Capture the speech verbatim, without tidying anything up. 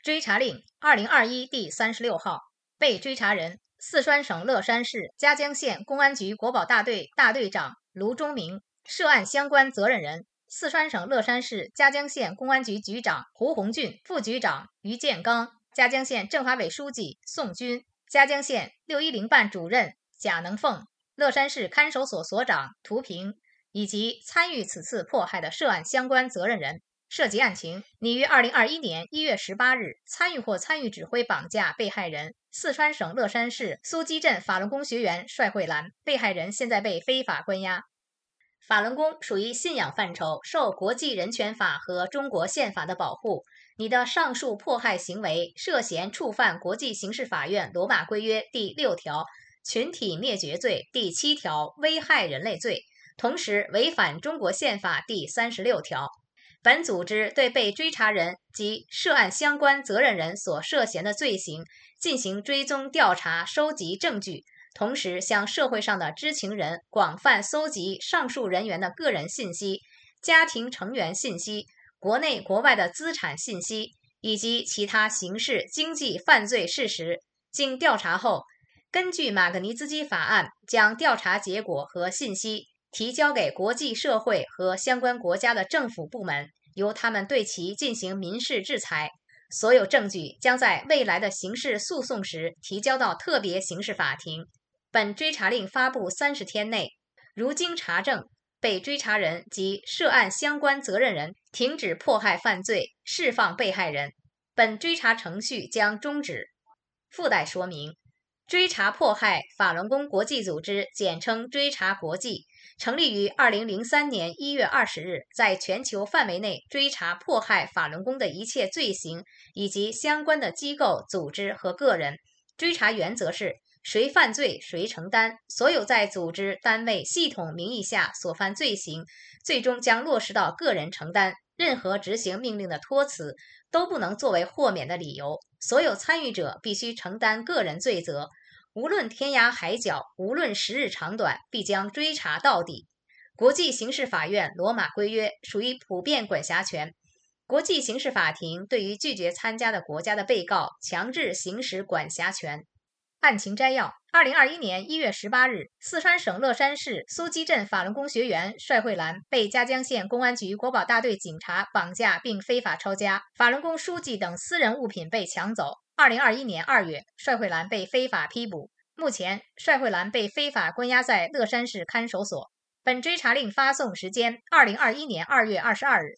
追查令二零二一第三十六号，被追查人：四川省乐山市嘉江县公安局国保大队大队长卢忠明，涉案相关责任人：四川省乐山市嘉江县公安局局长胡红俊，副局长于建刚，嘉江县政法委书记宋军，嘉江县六一零办主任贾能凤，乐山市看守所所长涂平，以及参与此次迫害的涉案相关责任人。涉及案情，拟于二零二一年一月十八日参与或参与指挥绑架被害人四川省乐山市苏基镇法轮功学员帅慧兰，被害人现在被非法关押。法轮功属于信仰范畴，受国际人权法和中国宪法的保护。你的上述迫害行为涉嫌触犯国际刑事法院罗马规约第六条群体灭绝罪、第七条危害人类罪，同时违反中国宪法第三十六条。本组织对被追查人及涉案相关责任人所涉嫌的罪行进行追踪调查，收集证据，同时向社会上的知情人广泛搜集上述人员的个人信息、家庭成员信息、国内国外的资产信息以及其他刑事经济犯罪事实。经调查后，根据马格尼兹基法案，将调查结果和信息提交给国际社会和相关国家的政府部门，由他们对其进行民事制裁。所有证据将在未来的刑事诉讼时提交到特别刑事法庭。本追查令发布三十天内，如经查证，被追查人及涉案相关责任人停止迫害犯罪，释放被害人，本追查程序将终止。附带说明：追查迫害法轮功国际组织，简称追查国际，成立于二零零三年一月二十日，在全球范围内追查迫害法轮功的一切罪行以及相关的机构、组织和个人。追查原则是谁犯罪谁承担，所有在组织、单位、系统名义下所犯罪行，最终将落实到个人承担。任何执行命令的托辞都不能作为豁免的理由，所有参与者必须承担个人罪责。无论天涯海角，无论时日长短，必将追查到底。国际刑事法院罗马规约属于普遍管辖权，国际刑事法庭对于拒绝参加的国家的被告强制行使管辖权。案情摘要：二零二一年一月十八日，四川省乐山市苏基镇法轮功学员帅慧兰被嘉江县公安局国保大队警察绑架并非法抄家，法轮功书记等私人物品被抢走。二零二一年二月，帅慧兰被非法批捕。目前，帅慧兰被非法关押在乐山市看守所。本追查令发送时间：二零二一年二月二十二日。